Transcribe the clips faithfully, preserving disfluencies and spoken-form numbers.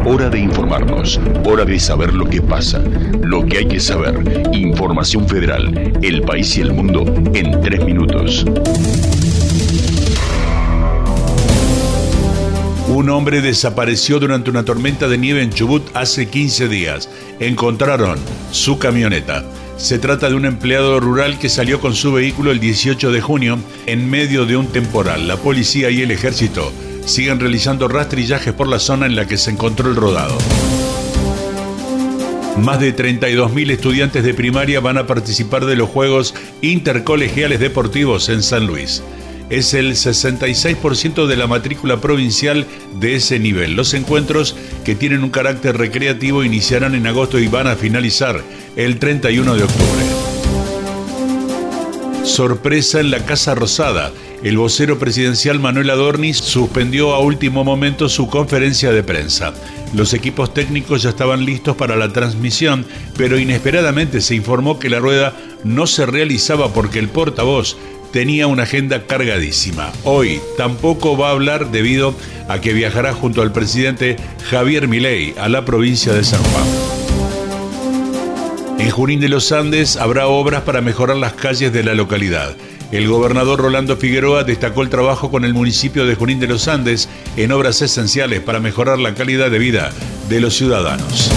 Hora de informarnos, hora de saber lo que pasa, lo que hay que saber. Información Federal, el país y el mundo en tres minutos. Un hombre desapareció durante una tormenta de nieve en Chubut hace quince días. Encontraron su camioneta. Se trata de un empleado rural que salió con su vehículo el dieciocho de junio en medio de un temporal. La policía y el ejército siguen realizando rastrillajes por la zona en la que se encontró el rodado. Más de treinta y dos mil estudiantes de primaria van a participar de los Juegos Intercolegiales Deportivos en San Luis. Es el sesenta y seis por ciento de la matrícula provincial de ese nivel. Los encuentros, que tienen un carácter recreativo, iniciarán en agosto y van a finalizar el treinta y uno de octubre. Sorpresa en la Casa Rosada. El vocero presidencial Manuel Adorni suspendió a último momento su conferencia de prensa. Los equipos técnicos ya estaban listos para la transmisión, pero inesperadamente se informó que la rueda no se realizaba porque el portavoz tenía una agenda cargadísima. Hoy tampoco va a hablar debido a que viajará junto al presidente Javier Milei a la provincia de San Juan. En Junín de los Andes habrá obras para mejorar las calles de la localidad. El gobernador Rolando Figueroa destacó el trabajo con el municipio de Junín de los Andes en obras esenciales para mejorar la calidad de vida de los ciudadanos.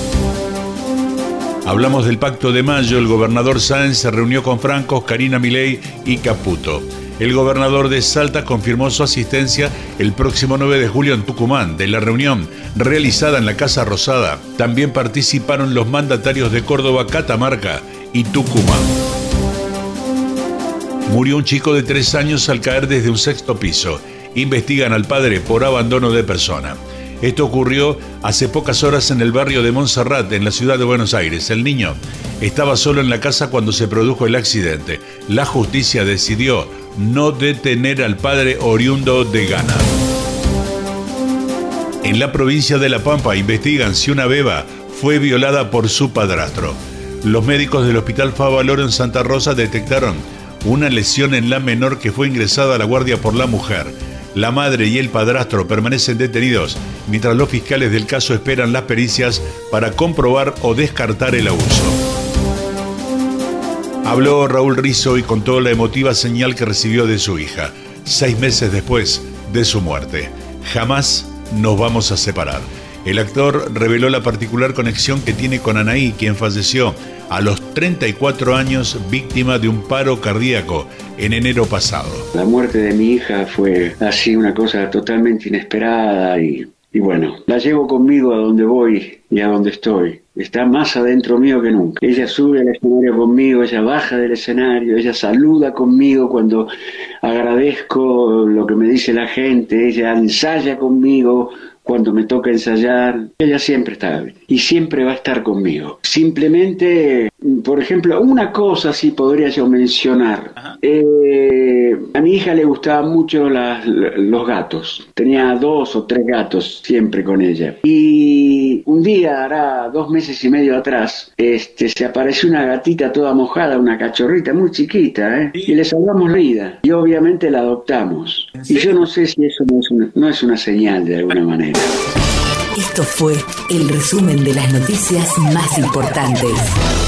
Hablamos del Pacto de Mayo. El gobernador Sáenz se reunió con Franco, Karina Milei y Caputo. El gobernador de Salta confirmó su asistencia el próximo nueve de julio en Tucumán. De la reunión realizada en la Casa Rosada, también participaron los mandatarios de Córdoba, Catamarca y Tucumán. Murió un chico de tres años al caer desde un sexto piso. Investigan al padre por abandono de persona. Esto ocurrió hace pocas horas en el barrio de Montserrat, en la ciudad de Buenos Aires. El niño estaba solo en la casa cuando se produjo el accidente. La justicia decidió no detener al padre oriundo de Ghana. En la provincia de La Pampa investigan si una beba fue violada por su padrastro. Los médicos del Hospital Favaloro en Santa Rosa detectaron una lesión en la menor que fue ingresada a la guardia por la mujer. La madre y el padrastro permanecen detenidos, mientras los fiscales del caso esperan las pericias para comprobar o descartar el abuso. Habló Raúl Rizzo y contó la emotiva señal que recibió de su hija, seis meses después de su muerte. Jamás nos vamos a separar. El actor reveló la particular conexión que tiene con Anaí, quien falleció a los treinta y cuatro años víctima de un paro cardíaco en enero pasado. La muerte de mi hija fue así una cosa totalmente inesperada y, y bueno, la llevo conmigo a donde voy y a donde estoy. Está más adentro mío que nunca. Ella sube al escenario conmigo, ella baja del escenario, ella saluda conmigo cuando agradezco lo que me dice la gente, ella ensaya conmigo cuando me toca ensayar. Ella siempre está y siempre va a estar conmigo. Simplemente, por ejemplo, una cosa sí podría yo mencionar. Eh, a mi hija le gustaban mucho las, los gatos. Tenía dos o tres gatos siempre con ella. Y un día, hará dos meses y medio atrás, este, se apareció una gatita toda mojada, una cachorrita muy chiquita, ¿eh? Y le salvamos la vida. Y obviamente la adoptamos. Y yo no sé si eso no es una, no es una señal de alguna manera. Esto fue el resumen de las noticias más importantes.